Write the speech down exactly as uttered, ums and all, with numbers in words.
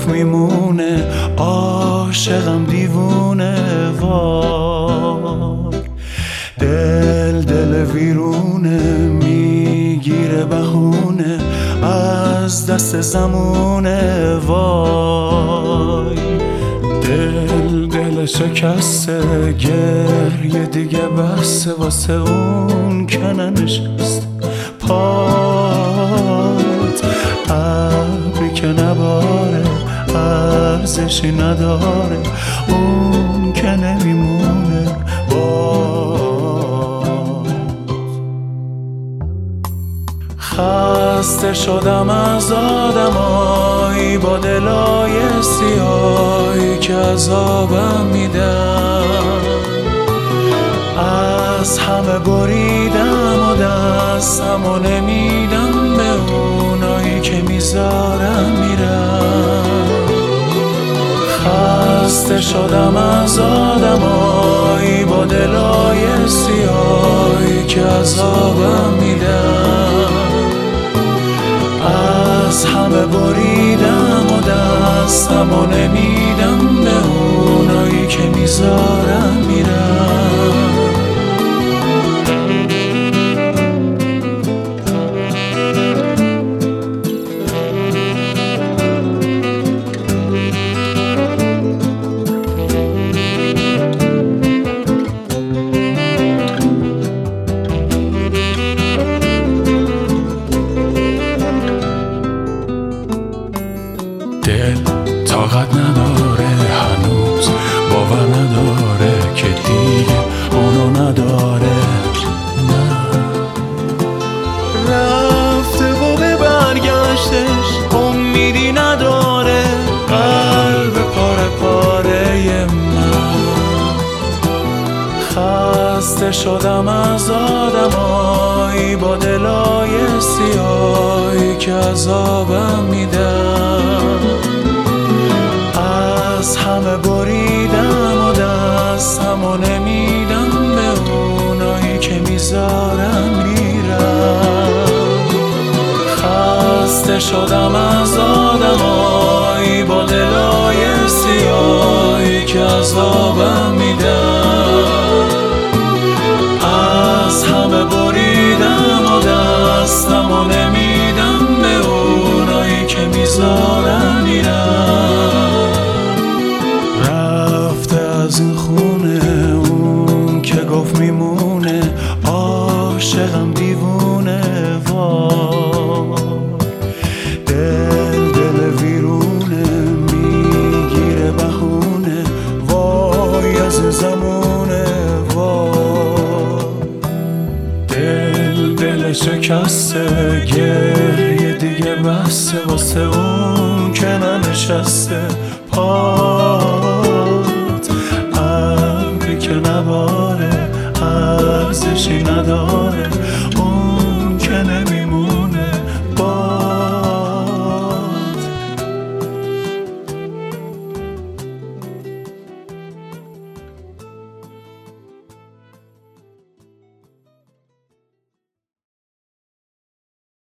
گفت میمونه، عاشقم دیوونه. وای دل دل ویرونه، میگیره بهونه از دست زمونه. وای دل دل شکسته، گریه دیگه بسته واسه اون که ننشست پات. ابری که نباره ارزشی نداره، اون که نمیمونه باز. خسته شدم از آدمایی با دلای سیاهی که عذابم میدن. از همه بریدم و دستمو نمیدم به اونایی که میذارم میرم. خسته شدم از آدمایی با دلای سیاهی که عذابم میدن. از همه بریدم و دستمو نمیدم به اونایی که میذارم میرم. دل طاقت نداره هنوز، باور نداره که دیگه اونو نداره. نه رفته و به برگشتش امیدی نداره. قلب پاره پاره من. خسته شدم از آدمایی با دلای سیاهی که عذابم میدن. از همه بریدم و دستمو نمیدم به اونایی که میذارم میرم. خسته شدم از آدمایی با دلای سیاهی که عذابم میدن. از همه بریدم و دستمو نمیدم به اونایی که میذارم میرم. رفته از این خونه اون که گفت میمونه، عاشقم دیوونه. وای دل دل ویرونه، میگیره بهونه وای از زمونه. وای دل دل شکسته، گریه دیگه بسته واسه اون که ننشسته پات. ابری که نباره ارزشی نداره.